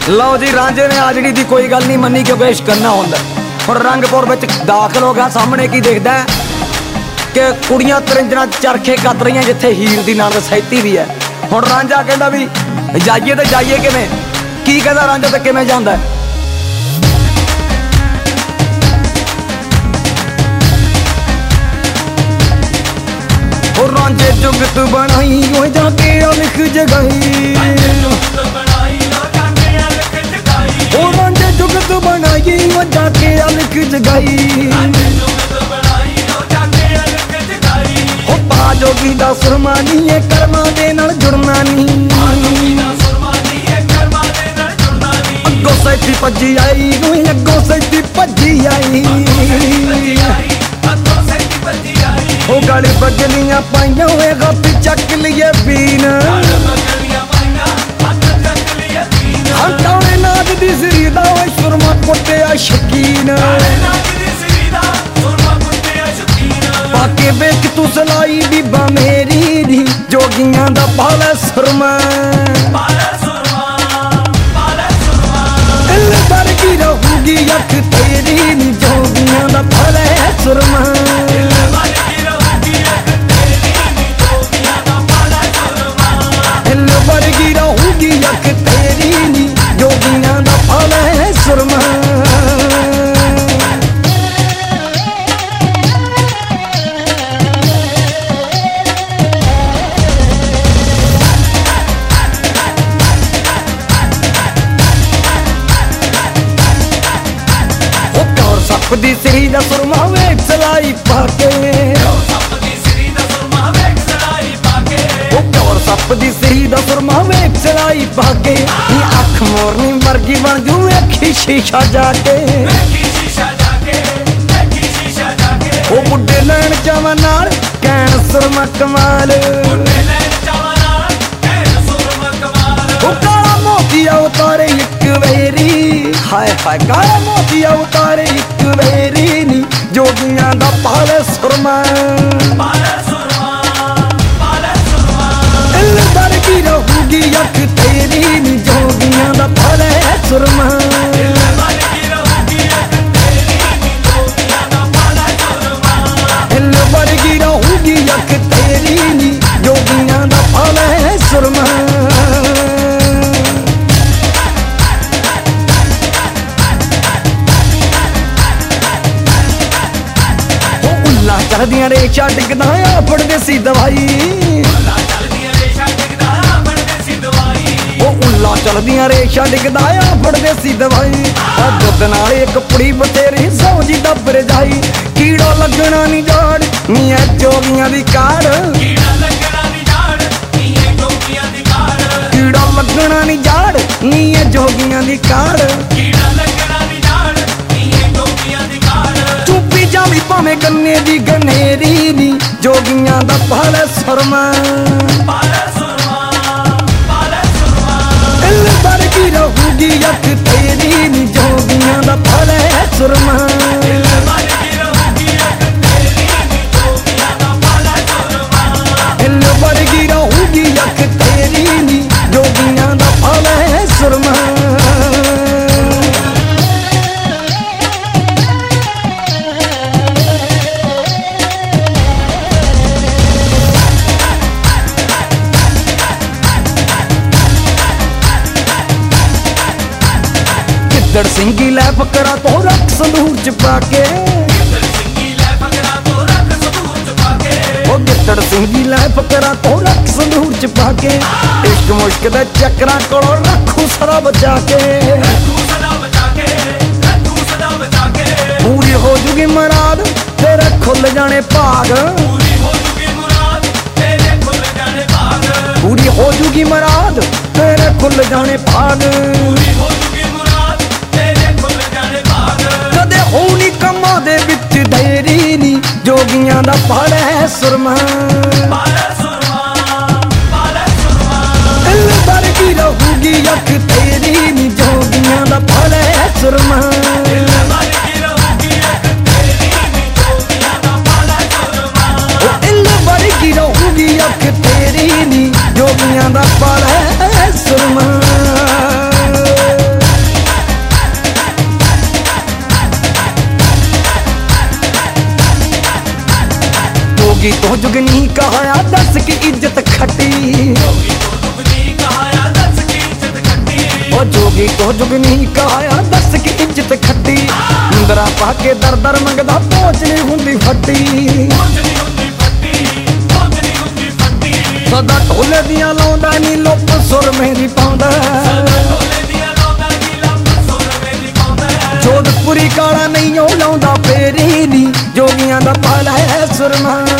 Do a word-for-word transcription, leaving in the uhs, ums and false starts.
लो जी रांझे ने आजड़ी दी कोई गल नहीं मनी क्योंकि इश्क करना होंदा। हुण रंगपुर विच दाखिल हो गया, सामने की देखदा है कि कुड़ियां तरिंजना चरखे कत रही जिथे हीर दी नंद सैती भी है। हुण रांझा कहंदा भी जाइए तो जाइए किवें, की कहंदा रांझा ते किवें जांदा है। रांझे जुगत बनाई ओ जाके लिख जगाई, ओ रांझे जुगत बनाई ओ जाके लिख जगाई। हो पा जोगी दा सुरमा नी ए कर्मां दे नाल जुड़ना नी, अगों सैती भज्जी आई अगों सैती भज्जी आई। ओ गल बगलियां पाइयां होए गप चक लिए पीन, हटाने नाग दी सिरी दा ओए सुरमा कुट्टिया शकीन। पाके बेच तू सलाई बीबा मेरी दी जोगियां दा पाला सुरमा, दिल भर की रहूगी अख तेरी नी जोगियां दा पाला सुरमा। वर्गी रहूगी अख तेरी नी जोगियां दा फल है सुरमा। ओ कौर सप दी सिरी दा सुरमा वेख सलाई पाके, सप दी सिरी दा सुरमा वेख सलाई पाके। अख मोरनी वर्गी बन जू अखी शीशा जाके, ओ बुड्ढे लैन जावा नाल कैन सुरमा कमाल। ओ काला मोतिया उतारे इक वेरी, हाय हाय काला मोतिया उतारे इक वेरी नी जोगियां दा पाले सुरमा। दिल भर की रहूगी अख तेरी नी जोगियां दा फल है सुरमा। दिल भर की रहूगी अख तेरी नी जोगियां दा फल है सुरमा। ओ उल्ला चढ़दियां रेशा डिगदा आ फड़दे सी दवाई, उल्ला चलदियां रेशा डिगदा आ फड़दे सी दवाई। दुध नाल एक पुड़ी बतेरी सौजी डबर जाई, कीड़ा लगना नी जाड़ नी जोगियां दी काड़, कीड़ा लगना नी जाड़ नी जोगियां दी काड़। चुप्पी जावी भावें गन्ने दी गनेरी नी जोगियां दा फल सुरमा। दिल भर की रहूगी अख तेरी नी जोगियां दा फल है सुरमा। दिल भर की रहूगी अख तेरी नी जोगियां दा फल है सुरमा। गिद्दड़ सिंगी लै फकरा तो रख संदूर च पाके, ओ गिद्दड़ सिंगी लै फकरा तो रख संदूर च पाके। इश्क मुश्क दे चक्करां कोलों रखू सदा बचा के, पूरी हो जूगी मुराद तेरे खुल जाने भाग, पूरी हो जूगी मुराद तेरे खुल जाने भाग। कदे होनी कम्मां दे विच देरी नी जोगियां दा फल है सुरमा। दिल भर की रहूगी अख तेरी नी जोगियां दा फल है सुरमा। दिल भर की रहूगी अख तेरी नी जोगियां दा फल है सुरमा। जोगी तो जुगनी कहाया दस की इज्जत खट्टी, ओ जोगी तो जुगनी कहाया दस की इज्जत खट्टी। मुंदरा पा के दर दर मंगदा पहुंच नहीं हुंदी फट्टी, सदा ढोले दिया लाउंदा नी लोप सुर मेरी पाउंदा। जोधपुरी काला नहीं ओ लाउंदा फेरी नी, जोगियां दा पाला है सुरमा।